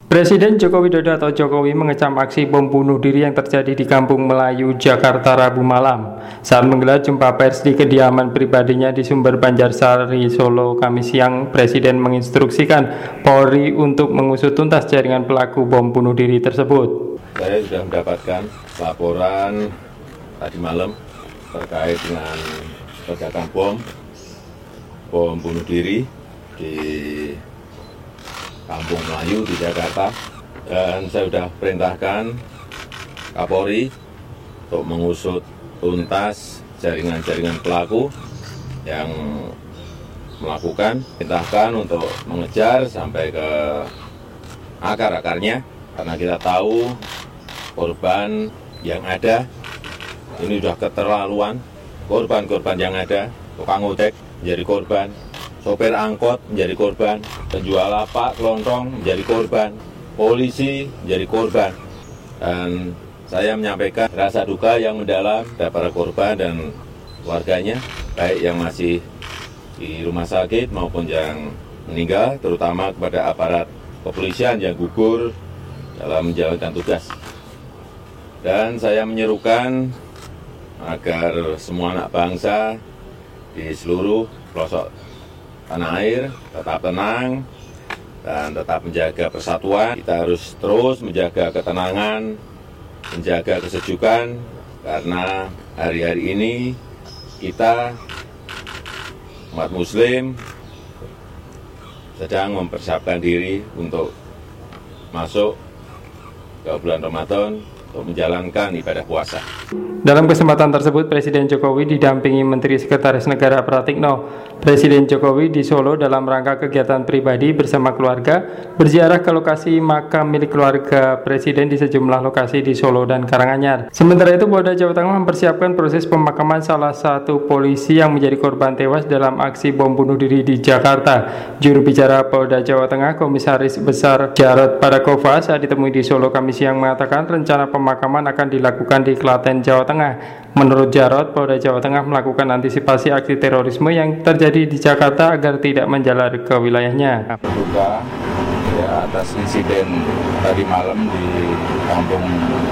Presiden Joko Widodo atau Jokowi mengecam aksi bom bunuh diri yang terjadi di Kampung Melayu, Jakarta, Rabu malam. Saat menggelar jumpa pers di kediaman pribadinya di Sumber Banjarsari, Solo, Kamis siang, Presiden menginstruksikan Polri untuk mengusut tuntas jaringan pelaku bom bunuh diri tersebut. Saya sudah mendapatkan laporan tadi malam terkait dengan ledakan bom bunuh diri di Kampung Melayu di Jakarta, dan saya sudah perintahkan Kapolri untuk mengusut tuntas jaringan-jaringan pelaku yang melakukan, perintahkan untuk mengejar sampai ke akar-akarnya, karena kita tahu korban yang ada ini sudah keterlaluan. Korban-korban yang ada, tukang ojek menjadi korban, sopir angkot menjadi korban, penjual lapak, kelontong menjadi korban, polisi menjadi korban. Dan saya menyampaikan rasa duka yang mendalam kepada para korban dan keluarganya, baik yang masih di rumah sakit maupun yang meninggal, terutama kepada aparat kepolisian yang gugur dalam menjalankan tugas. Dan saya menyerukan agar semua anak bangsa di seluruh pelosok tanah air tetap tenang dan tetap menjaga persatuan. Kita harus terus menjaga ketenangan, menjaga kesejukan, karena hari-hari ini kita umat muslim sedang mempersiapkan diri untuk masuk ke bulan Ramadan untuk menjalankan ibadah puasa. Dalam kesempatan tersebut, Presiden Jokowi didampingi Menteri Sekretaris Negara Pratikno. Presiden Jokowi di Solo dalam rangka kegiatan pribadi bersama keluarga berziarah ke lokasi makam milik keluarga Presiden di sejumlah lokasi di Solo dan Karanganyar. Sementara itu, Polda Jawa Tengah mempersiapkan proses pemakaman salah satu polisi yang menjadi korban tewas dalam aksi bom bunuh diri di Jakarta. Juru bicara Polda Jawa Tengah, Komisaris Besar Jarod Padakova, saat ditemui di Solo Kamis siang mengatakan rencana pemakaman akan dilakukan di Klaten, Jawa Tengah. Menurut Jarod, Polda Jawa Tengah melakukan antisipasi aksi terorisme yang terjadi di Jakarta agar tidak menjalar ke wilayahnya. Duka ya, atas insiden tadi malam di Kampung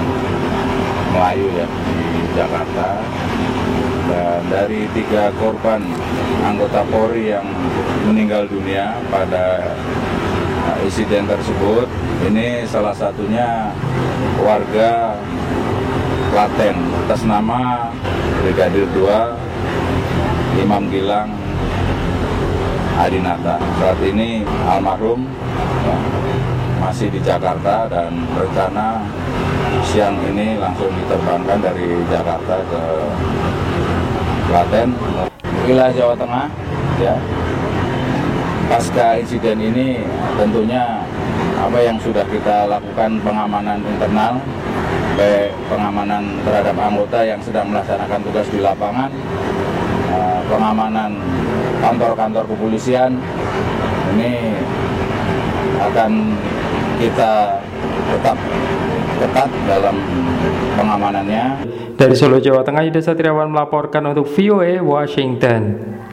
Melayu ya di Jakarta, dan dari 3 korban anggota Polri yang meninggal dunia pada insiden tersebut, ini salah satunya warga Klaten atas nama Brigadir 2 Imam Gilang Adinata. Saat ini almarhum masih di Jakarta dan rencana siang ini langsung diterbangkan dari Jakarta ke Klaten, wilayah Jawa Tengah ya. Pasca insiden ini tentunya apa yang sudah kita lakukan pengamanan internal, baik pengamanan terhadap anggota yang sedang melaksanakan tugas di lapangan, pengamanan kantor-kantor kepolisian, ini akan kita tetap ketat dalam pengamanannya. Dari Solo, Jawa Tengah, Yuda Satriawan melaporkan untuk VOA Washington.